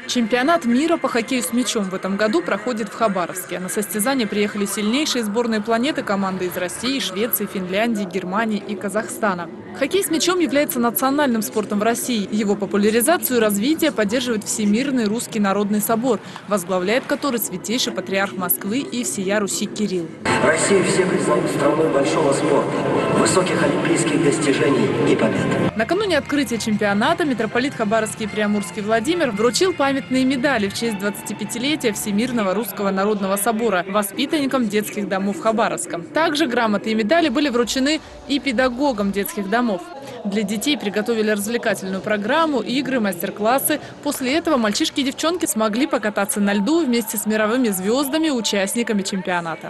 Чемпионат мира по хоккею с мячом в этом году проходит в Хабаровске. На состязание приехали сильнейшие сборные планеты команды из России, Швеции, Финляндии, Германии и Казахстана. Хоккей с мячом является национальным спортом в России. Его популяризацию и развитие поддерживает Всемирный Русский Народный Собор, возглавляет который святейший патриарх Москвы и всея Руси Кирилл. Россию все признают страной большого спорта, высоких олимпийских достижений и побед. Накануне открытия чемпионата митрополит Хабаровский и Приамурский Владимир вручил памятные медали в честь 25-летия Всемирного Русского Народного Собора воспитанникам детских домов Хабаровска. Также грамоты и медали были вручены и педагогам детских домов. Для детей приготовили развлекательную программу, игры, мастер-классы. После этого мальчишки и девчонки смогли покататься на льду вместе с мировыми звездами, участниками чемпионата.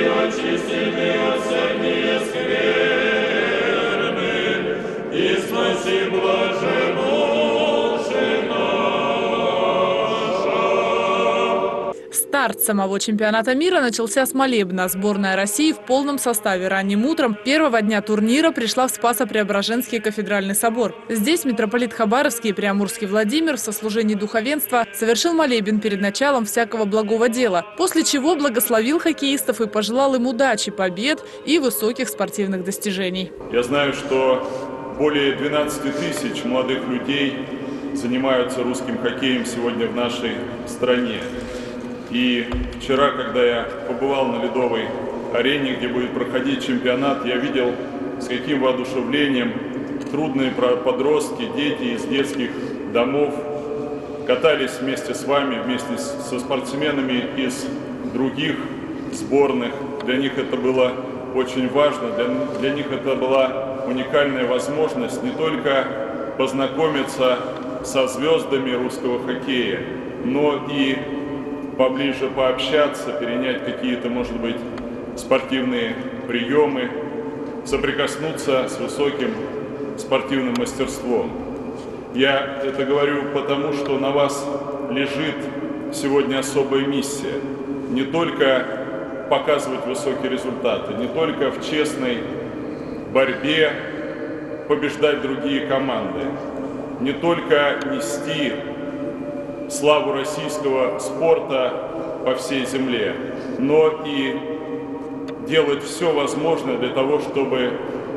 Старт самого чемпионата мира начался с молебна. Сборная России в полном составе ранним утром первого дня турнира пришла в Спасо-Преображенский кафедральный собор. Здесь митрополит Хабаровский и Приамурский Владимир в сослужении духовенства совершил молебен перед началом всякого благого дела, после чего благословил хоккеистов и пожелал им удачи, побед и высоких спортивных достижений. Я знаю, что более 12 тысяч молодых людей занимаются русским хоккеем сегодня в нашей стране. И вчера, когда я побывал на ледовой арене, где будет проходить чемпионат, я видел, с каким воодушевлением трудные подростки, дети из детских домов катались вместе с вами, вместе со спортсменами из других сборных. Для них это было очень важно, для них это была уникальная возможность не только познакомиться со звездами русского хоккея, но и поближе пообщаться, перенять какие-то, может быть, спортивные приемы, соприкоснуться с высоким спортивным мастерством. Я это говорю потому, что на вас лежит сегодня особая миссия. Не только показывать высокие результаты, не только в честной борьбе побеждать другие команды, не только нести славу российского спорта по всей земле, но и делать все возможное для того, чтобы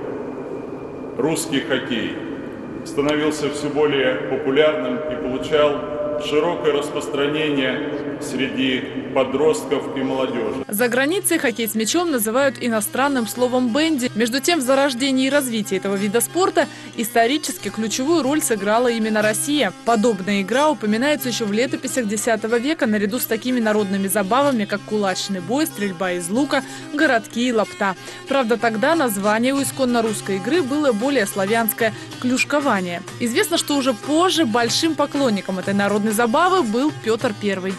русский хоккей становился все более популярным и получал широкое распространение среди подростков и молодежи. За границей хоккей с мячом называют иностранным словом «бенди». Между тем, в зарождении и развитии этого вида спорта исторически ключевую роль сыграла именно Россия. Подобная игра упоминается еще в летописях X века наряду с такими народными забавами, как кулачный бой, стрельба из лука, городки и лапта. Правда, тогда название у исконно русской игры было более славянское – клюшкование. Известно, что уже позже большим поклонником этой народной забавы был Петр I.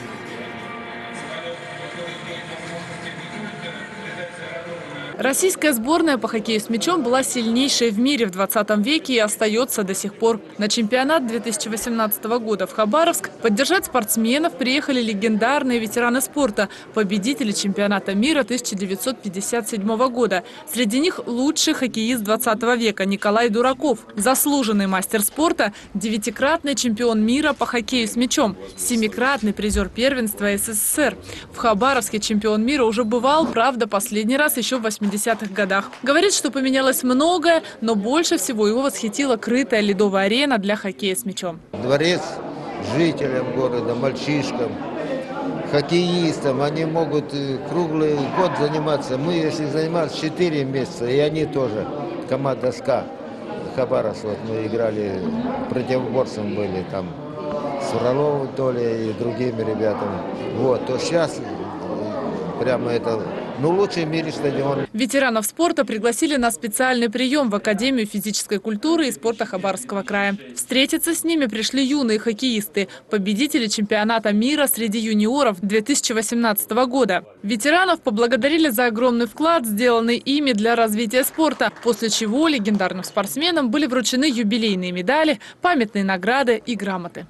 Российская сборная по хоккею с мячом была сильнейшей в мире в 20 веке и остается до сих пор. На чемпионат 2018 года в Хабаровск поддержать спортсменов приехали легендарные ветераны спорта, победители чемпионата мира 1957 года. Среди них лучший хоккеист 20 века Николай Дураков, заслуженный мастер спорта, 9-кратный чемпион мира по хоккею с мячом, 7-кратный призер первенства СССР. В Хабаровске чемпион мира уже бывал, правда, последний раз еще в 80-х годах. Говорит, что поменялось многое, но больше всего его восхитила крытая ледовая арена для хоккея с мячом. Дворец жителям города, мальчишкам, хоккеистам, они могут круглый год заниматься. Мы, если занимались 4 месяца, и они тоже, команда СКА, Хабаровск, вот мы играли, противоборцем были там, с Фроловым, Толей и другими ребятами. Вот, то сейчас прямо это... лучший в мире стадион. Ветеранов спорта пригласили на специальный прием в Академию физической культуры и спорта Хабаровского края. Встретиться с ними пришли юные хоккеисты, победители чемпионата мира среди юниоров 2018 года. Ветеранов поблагодарили за огромный вклад, сделанный ими для развития спорта, после чего легендарным спортсменам были вручены юбилейные медали, памятные награды и грамоты.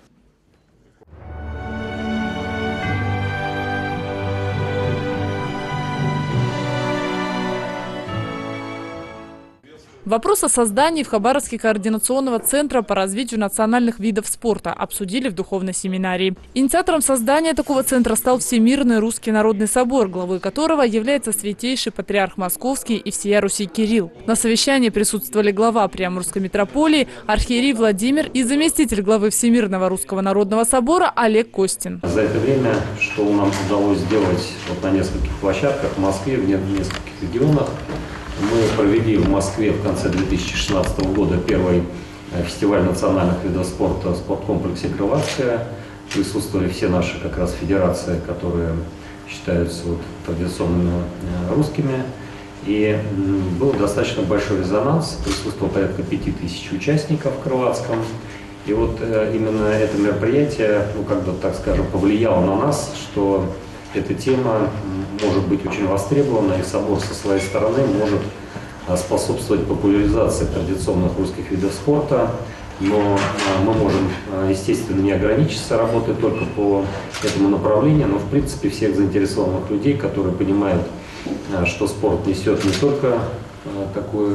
Вопрос о создании в Хабаровске координационного центра по развитию национальных видов спорта обсудили в духовной семинарии. Инициатором создания такого центра стал Всемирный Русский Народный Собор, главой которого является святейший патриарх Московский и всея Руси Кирилл. На совещании присутствовали глава Приамурской митрополии, архиерей Владимир и заместитель главы Всемирного Русского Народного Собора Олег Костин. За это время, что нам удалось сделать вот на нескольких площадках в Москве, в нескольких регионах, мы провели в Москве в конце 2016 года первый фестиваль национальных видов спорта в спорткомплексе «Крылатская». Присутствовали все наши как раз федерации, которые считаются вот традиционными русскими. И был достаточно большой резонанс, присутствовало порядка 5000 участников в Крылатском. И вот именно это мероприятие, ну как бы так скажем, повлияло на нас, что эта тема может быть очень востребована, и собор со своей стороны может способствовать популяризации традиционных русских видов спорта. Но мы можем, естественно, не ограничиться работой только по этому направлению, но в принципе всех заинтересованных людей, которые понимают, что спорт несет не только такую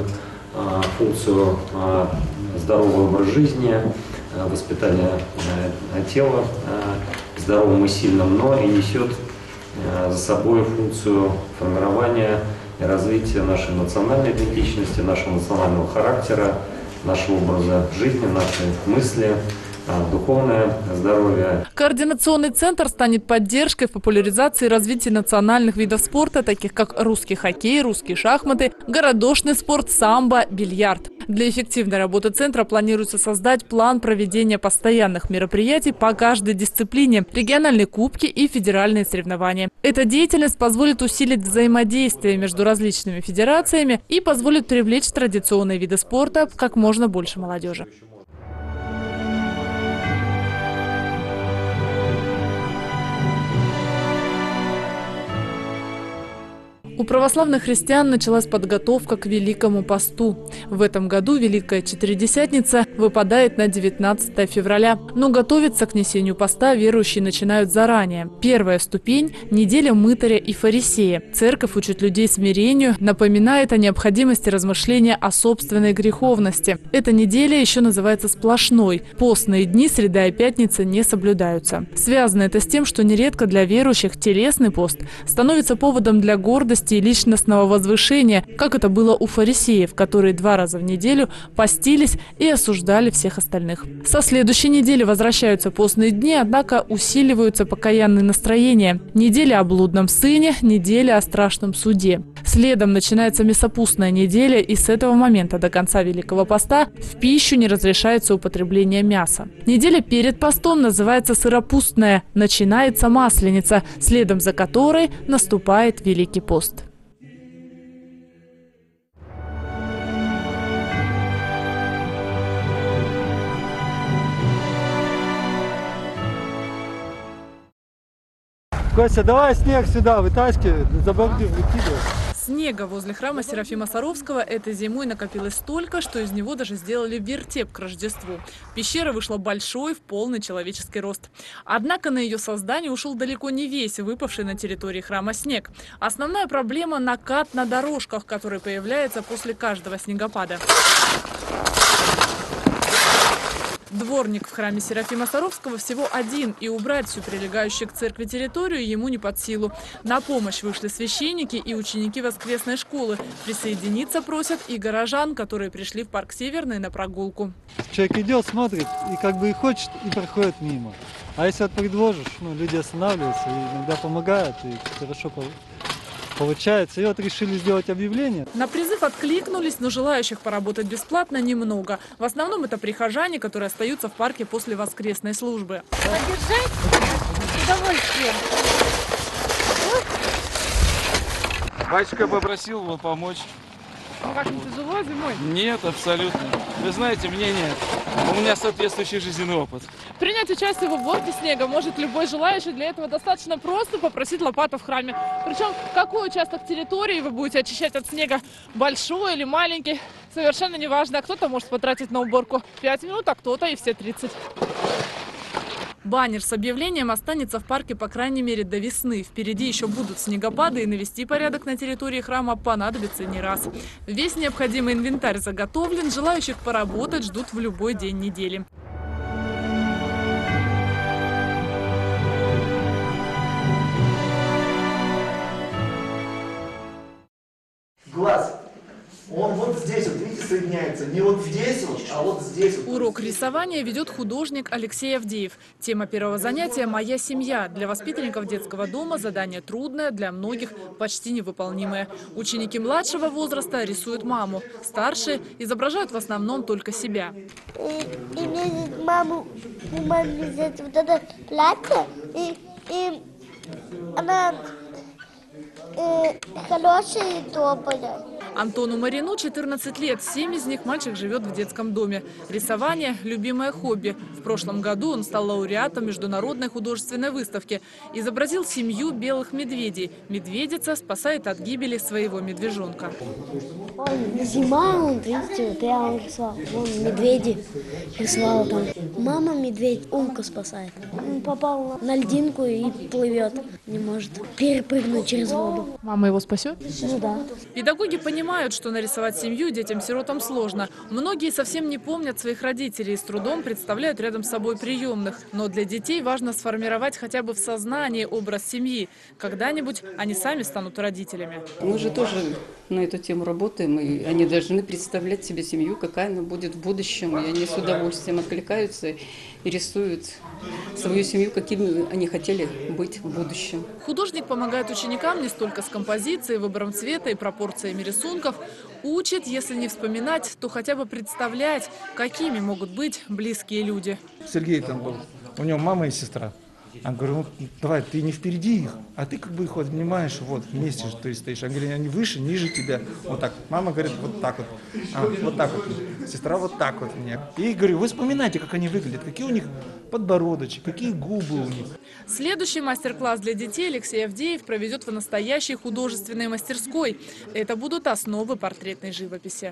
функцию здорового образа жизни, воспитания тела здоровым и сильным, но и несет за собой функцию формирования и развития нашей национальной идентичности, нашего национального характера, нашего образа жизни, нашей мысли, духовное здоровье. Координационный центр станет поддержкой в популяризации и развитии национальных видов спорта, таких как русский хоккей, русские шахматы, городошный спорт, самбо, бильярд. Для эффективной работы центра планируется создать план проведения постоянных мероприятий по каждой дисциплине, региональные кубки и федеральные соревнования. Эта деятельность позволит усилить взаимодействие между различными федерациями и позволит привлечь традиционные виды спорта как можно больше молодежи. У православных христиан началась подготовка к Великому посту. В этом году Великая Четыредесятница выпадает на 19 февраля. Но готовиться к несению поста верующие начинают заранее. Первая ступень – неделя мытаря и фарисея. Церковь учит людей смирению, напоминает о необходимости размышления о собственной греховности. Эта неделя еще называется сплошной. Постные дни, среда и пятница не соблюдаются. Связано это с тем, что нередко для верующих телесный пост становится поводом для гордости и личностного возвышения, как это было у фарисеев, которые 2 раза в неделю постились и осуждали всех остальных. Со следующей недели возвращаются постные дни, однако усиливаются покаянные настроения. Неделя о блудном сыне, неделя о страшном суде. Следом начинается мясопустная неделя, и с этого момента до конца Великого поста в пищу не разрешается употребление мяса. Неделя перед постом называется сыропустная, начинается Масленица, следом за которой наступает Великий пост. Костя, давай снег сюда вытаскивай, за бордюр выкидывай. Снега возле храма Серафима Саровского этой зимой накопилось столько, что из него даже сделали вертеп к Рождеству. Пещера вышла большой, в полный человеческий рост. Однако на ее создание ушел далеко не весь выпавший на территории храма снег. Основная проблема – накат на дорожках, который появляется после каждого снегопада. Дворник в храме Серафима Саровского всего один, и убрать всю прилегающую к церкви территорию ему не под силу. На помощь вышли священники и ученики воскресной школы. Присоединиться просят и горожан, которые пришли в парк Северный на прогулку. Человек идет, смотрит, и как бы и хочет, и проходит мимо. А если вот предложишь, люди останавливаются, и иногда помогают, и хорошо получается. И вот решили сделать объявление. На призыв откликнулись, но желающих поработать бесплатно немного. В основном это прихожане, которые остаются в парке после воскресной службы. Поддержать с удовольствием. Батюшка попросил его помочь. Ну как, не тяжело зимой? Нет, абсолютно. Вы знаете, мне нет. У меня соответствующий жизненный опыт. Принять участие в уборке снега может любой желающий. Для этого достаточно просто попросить лопату в храме. Причем, какой участок территории вы будете очищать от снега, большой или маленький, совершенно неважно. Кто-то может потратить на уборку 5 минут, а кто-то и все 30. Баннер с объявлением останется в парке по крайней мере до весны. Впереди еще будут снегопады, и навести порядок на территории храма понадобится не раз. Весь необходимый инвентарь заготовлен, желающих поработать ждут в любой день недели. Глаз. Он вот здесь, вот видите, соединяется. Не вот здесь, вот, а вот здесь. Вот. Урок рисования ведет художник Алексей Авдеев. Тема первого занятия «Моя семья». Для воспитанников детского дома задание трудное, для многих почти невыполнимое. Ученики младшего возраста рисуют маму. Старшие изображают в основном только себя. И мне маму взять вот это платье, и она хорошая и добрая. Антону Марину 14 лет. 7 из них мальчик живет в детском доме. Рисование – любимое хобби. В прошлом году он стал лауреатом международной художественной выставки. Изобразил семью белых медведей. Медведица спасает от гибели своего медвежонка. Зима, он, видите, вот я вам рисовал. Вон медведи рисовал там. Мама медведь умка спасает. Он попал на льдинку и плывет. Не может перепрыгнуть через воду. Мама его спасет? Ну да. Педагоги понимают, что нарисовать семью детям-сиротам сложно. Многие совсем не помнят своих родителей и с трудом представляют рядом с собой приемных. Но для детей важно сформировать хотя бы в сознании образ семьи. Когда-нибудь они сами станут родителями. Мы же тоже на эту тему работаем, и они должны представлять себе семью, какая она будет в будущем. И они с удовольствием откликаются и рисуют свою семью, какими они хотели быть в будущем. Художник помогает ученикам не столько с композицией, выбором цвета и пропорциями рисунков. Учит, если не вспоминать, то хотя бы представлять, какими могут быть близкие люди. Сергей там был, у него мама и сестра. Я говорю, ну давай, ты не впереди их, а ты как бы их вот обнимаешь, вот вместе же ты стоишь. Я говорю, они выше, ниже тебя, вот так. Мама говорит, вот так вот, вот так вот. Сестра вот так вот мне. И говорю, вы вспоминайте, как они выглядят, какие у них подбородочек, какие губы у них. Следующий мастер-класс для детей Алексей Авдеев проведет в настоящей художественной мастерской. Это будут основы портретной живописи.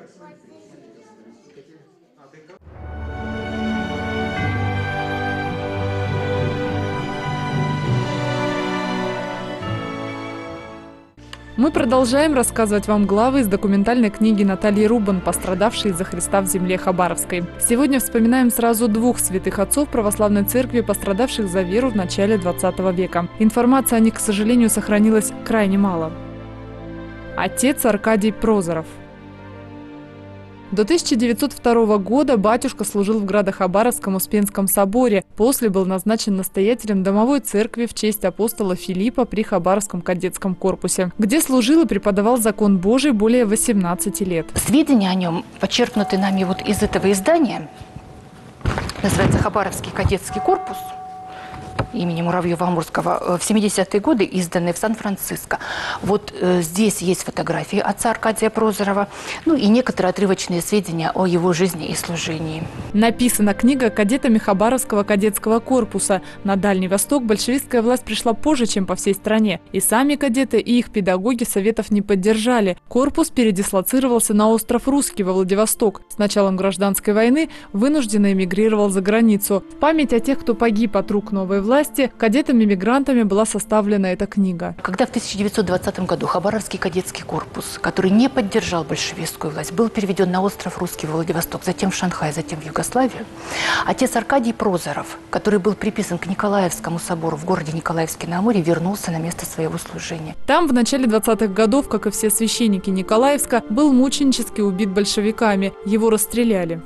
Мы продолжаем рассказывать вам главы из документальной книги Натальи Рубан «Пострадавшие из-за Христа в земле Хабаровской». Сегодня вспоминаем сразу двух святых отцов православной церкви, пострадавших за веру в начале 20 века. Информации о них, к сожалению, сохранилось крайне мало. Отец Аркадий Прозоров. До 1902 года батюшка служил в Градо-Хабаровском Успенском соборе. После был назначен настоятелем домовой церкви в честь апостола Филиппа при Хабаровском кадетском корпусе, где служил и преподавал закон Божий более 18 лет. Сведения о нем подчеркнуты нами вот из этого издания. Называется «Хабаровский кадетский корпус» имени Муравьева-Амурского, в 70-е годы изданные в Сан-Франциско. Вот здесь есть фотографии отца Аркадия Прозорова, ну и некоторые отрывочные сведения о его жизни и служении. Написана книга кадетами Хабаровского кадетского корпуса. На Дальний Восток большевистская власть пришла позже, чем по всей стране. И сами кадеты, и их педагоги советов не поддержали. Корпус передислоцировался на остров Русский во Владивосток. С началом гражданской войны вынужденно эмигрировал за границу. В память о тех, кто погиб от рук новой власти, кадетами-мигрантами была составлена эта книга. Когда в 1920 году Хабаровский кадетский корпус, который не поддержал большевистскую власть, был переведен на остров Русский, во Владивосток, затем в Шанхай, затем в Югославию, отец Аркадий Прозоров, который был приписан к Николаевскому собору в городе Николаевске-на-Амуре, вернулся на место своего служения. Там в начале 20-х годов, как и все священники Николаевска, был мученически убит большевиками. Его расстреляли.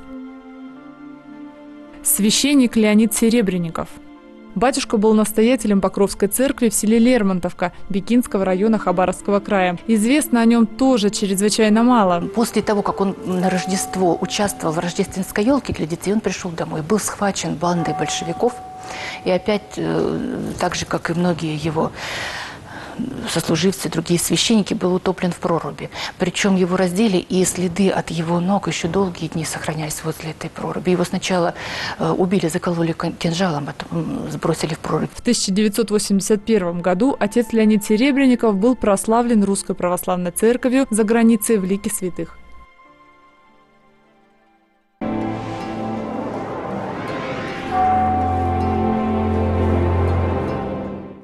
Священник Леонид Серебренников. Батюшка был настоятелем Покровской церкви в селе Лермонтовка Бикинского района Хабаровского края. Известно о нем тоже чрезвычайно мало. После того, как он на Рождество участвовал в рождественской елке для детей, он пришел домой, был схвачен бандой большевиков. И опять, так же, как и многие его сослуживцы, другие священники, был утоплен в проруби. Причем его раздели, и следы от его ног еще долгие дни сохранялись возле этой проруби. Его сначала убили, закололи кинжалом, потом сбросили в прорубь. В 1981 году отец Леонид Серебренников был прославлен Русской Православной Церковью за границей в лике святых.